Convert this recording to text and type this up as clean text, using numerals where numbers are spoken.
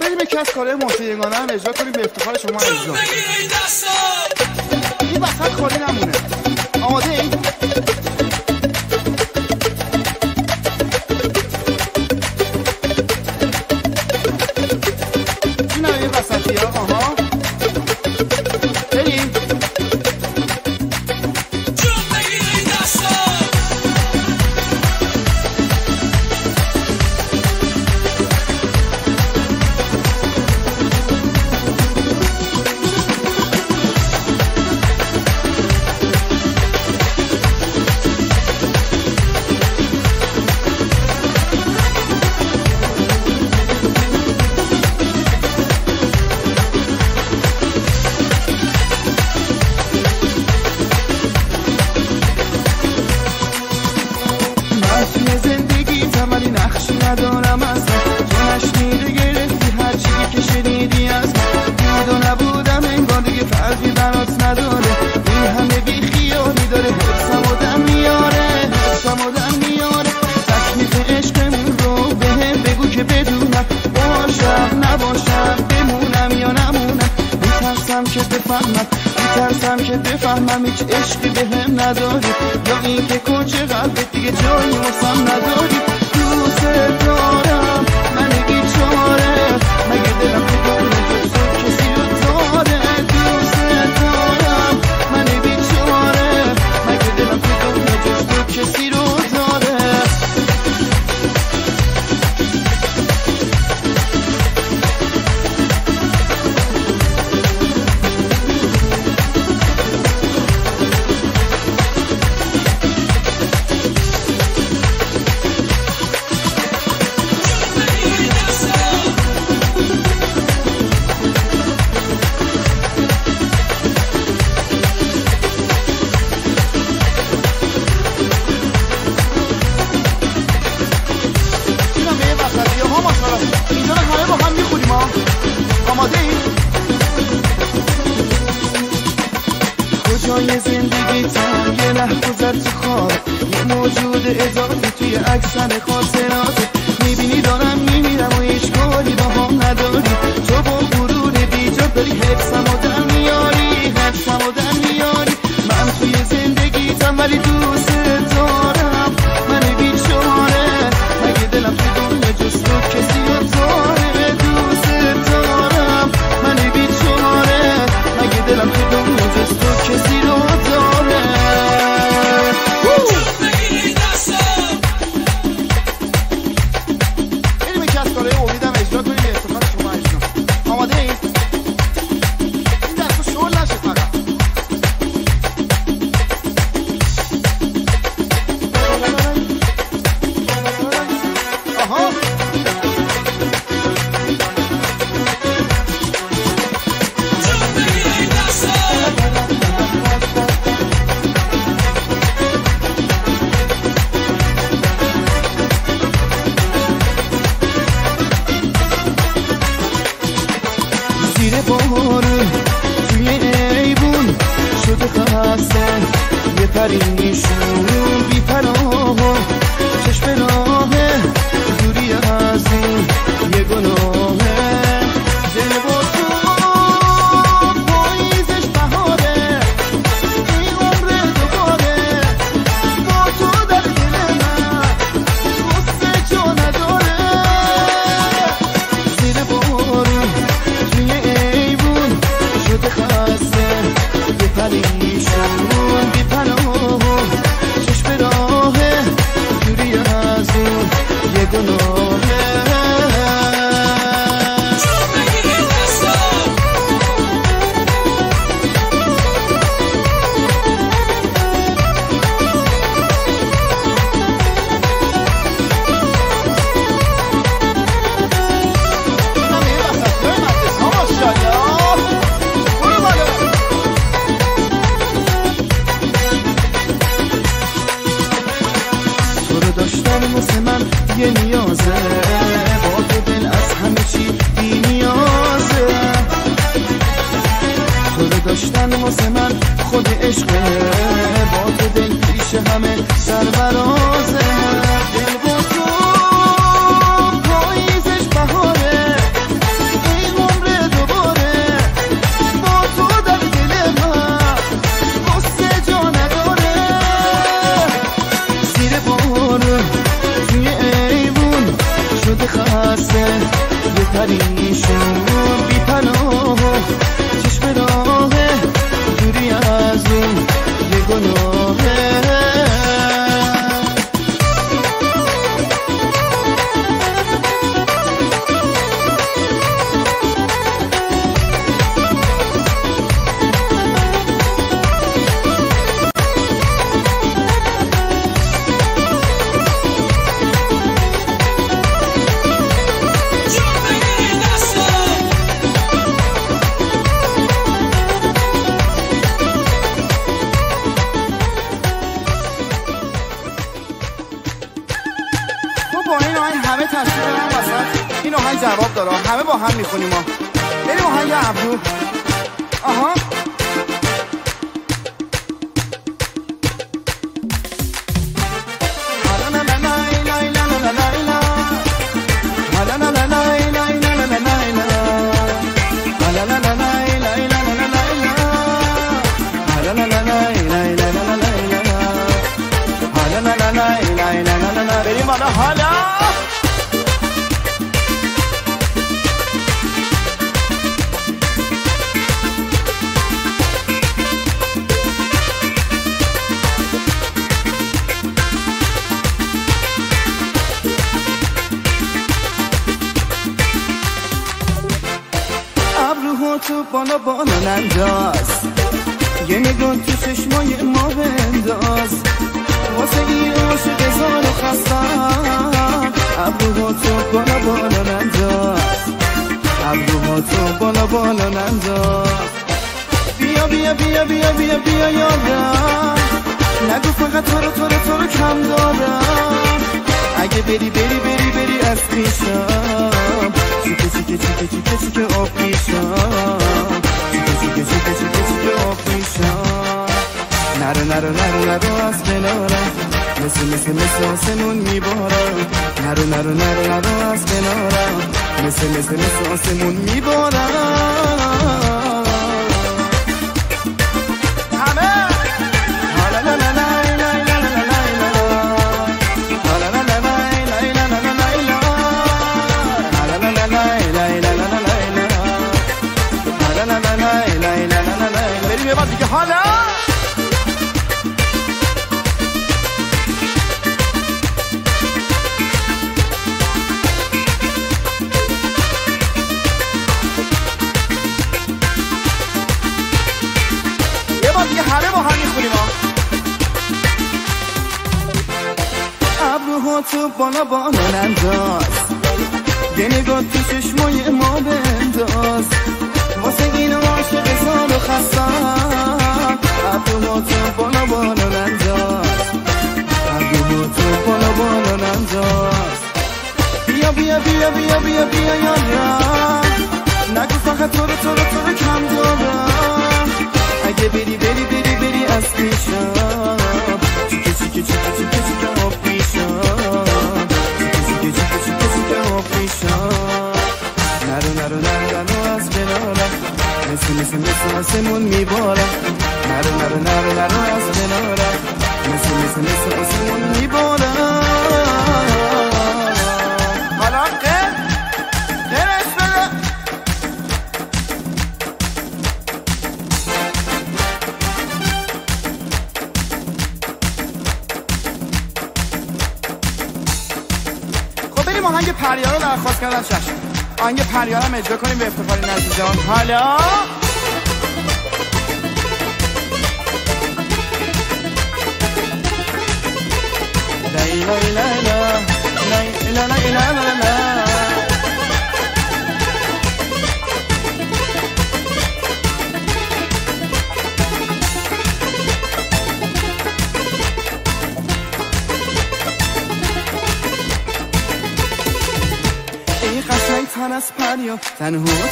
بریم یکی از کارهای محسن یگانه هم اجرا کنیم به افتخار شما عزیزان. این وسط خالی نمونه. آماده ای؟ این هم این وسطی ها. آها بریم. ندارم اصلا جونش میده گرفتی هرچی که شنیدی از من بود و نبودم انگار دیگه فرقی برات نداره این همه بی خیالی داره حفظم و دم میاره تکلیف عشقمون رو بهم بگو که بدونم باشم نباشم بمونم یا نمونم میترسم که بفهمم هیچ عشقی بهم نداری یا این که کنچه قلبت دیگه جایی واسم نداری دوست دارم من بیچاره مگه دلم بدونه جز تو کسی رو داره دوست دارم من بیچاره مگه دلم بدونه جز تو کسی رو داره کجای زندگیتم یه لحظه زد تو خواب یه موجود اضافی توی اکثر خاطرات میبینی دارم میمیرم و هیچ کاری با هم نداری تو با غرور بیجا داری حفظم و در میاری من توی زندگیتم ولی دوست دارم من بیچاره مگه دلم تو دنیا جز تو کسی رو داره دوست دارم من بیچاره مگه دلم تو دنیا جز تو کسی رو داره بریم یکی از کارهای امیدم اجرا کنیم به افتخار شما عزیزان. آماده اید؟ این دست رو شل نشه فقط. آها زیر بارون توی ایبون شده خسته یه پریشون بی پناه چشم راهه دوری از این یه گناهه دل با تو پاییزش بهاره این عمر دوباره با تو در دل من غصه جا نداره زیر بارون توی ایبون شده خسته یه پریشون بی پناه چشم راهه دوری از اون یه گناهه داشتن واسه من یه نیازه با تو دل از همه چی بی نیازه تو رو داشتن واسه من خود عشقه با تو دل پیش همه سربرازه دل با تو پاییزش بهاره پریشون بی پناه چشم راه دوری از اون یه گناهه همه تصویر هم وسط این آهنگ جواب داره همه با هم میخونیم ما بریم آهنگ ابرو آها بریم بالا حالا ابروها تو بالا بالا ننداز یه نگاه تو چشمای ما بنداز واسه این عاشق زار و خستم ابروها تو بالا بالا ننداز ابروها تو بالا بالا ننداز بیا بیا بیا بیا بیا بیا یادم نگو فقط تو رو کم دارم اگه بری بری بری بری از پیشم چیکه چیکه چیکه چیکه چیکه آب میشم چیکه چیکه چیکه چیکه چیکه آب میشم نرو نرو نرو نرو از کنارم مثل آسمون میبارم نرو نرو نرو نرو از کنارم مثل آسمون میبارم بریم یه بار دیگه حالا یه بار دیگه همه با هم میخونیم ابروها تو بالا بالا ننداز یه نگاه تو چشمای ما بنداز واسه این عاشق زار و خستم ابروها تو بالا بالا ننداز ابروها تو بالا بالا ننداز بیا بیا بیا بیا بیا بیا یادم نگو فقط تو رو کم دارم اگه بری بری بری بری از پیشم چیکه چیکه چیکه چیکه چیکه آب میشم چیکه چیکه چیکه چیکه آب میشم نرو نرو نرو نرو از کنارم مثل آسمون میبارم نرو نرو نرو نرو از کنارم مثل آسمون میبارم حالا قرش بده خب بریم آهنگ پریار رو درخواست کردن چشم آهنگ پریار هم اجرا کنیم به افتخار این عزیزان حالا لیلا لیلا لیلا لیلا لیلا لیلا ای قشنگ تن از پریا تنها